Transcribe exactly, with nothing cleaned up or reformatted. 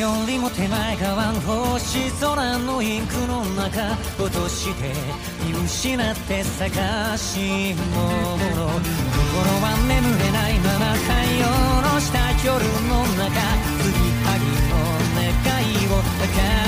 よりも手前側の星空のインクの中落として見失って探し物心は眠れないまま太陽の下夜の中継ぎはぎの願いを